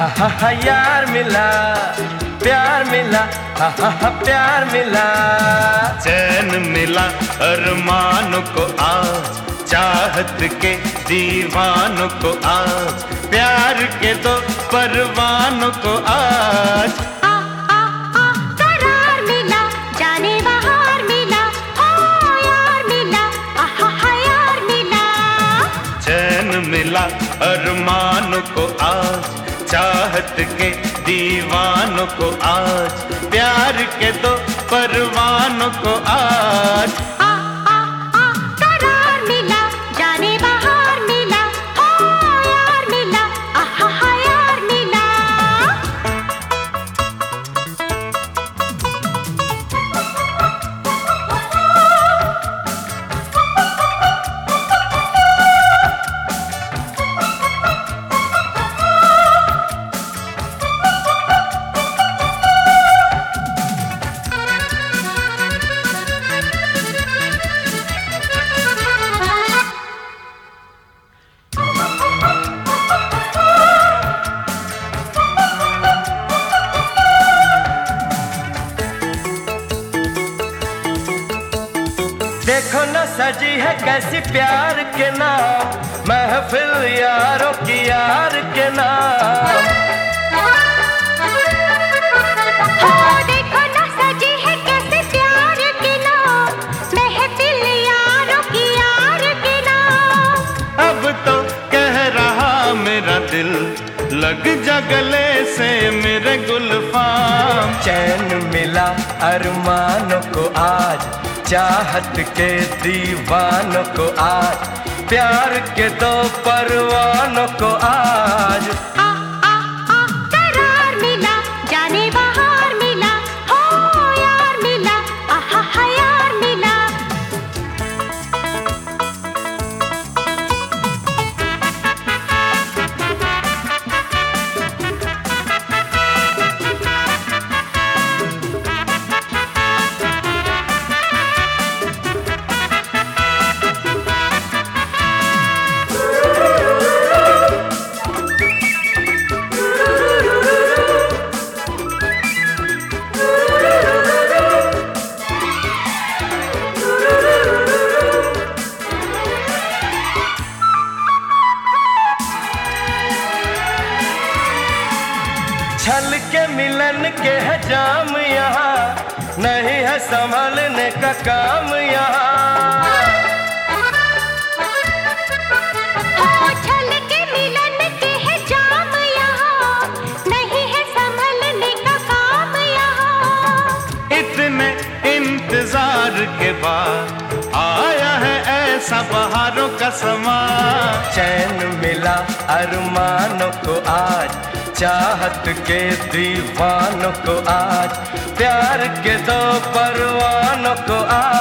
हा यार मिला, प्यार मिला, हा प्यार मिला। चैन मिला अरमानों को आज, चाहत के दीवानों को आज, प्यार के दो परवानों को आज। करार मिला, जाने बहार मिला, ओ यार मिला, आहा यार मिला। चैन मिला अरमानों को आज, चाहत के दीवानों को आज, प्यार के दो परवानों को आज। करार मिला, जाने बहार मिला, ओ यार मिला, आहा यार मिला। देखो न सजी है कैसी प्यार के नाम, महफिल यारों की यार के नाम। देखो न सजी है कैसी प्यार के नाम, महफिल यारों की यार के नाम। अब तो कह रहा मेरा दिल, लग जा गले से मेरे गुलफाम। चैन मिला अरमानों को आज, चाहत के दीवानों को आज, प्यार के दो परवानों को आज। करार मिला, जाने बहार मिला, हो यार मिला, आहा यार मिला। छल के मिलन के है जाम यहाँ, नहीं है संभलने का काम यहाँ। छल के मिलन के है जाम यहाँ, नहीं है संभलने का काम यहाँ। इतने इंतजार के बाद आया है ऐसा बहारों का समा। चैन मिला अरमानों को आज, चाहत के दीवानों को आज, प्यार के दो परवानों को आज।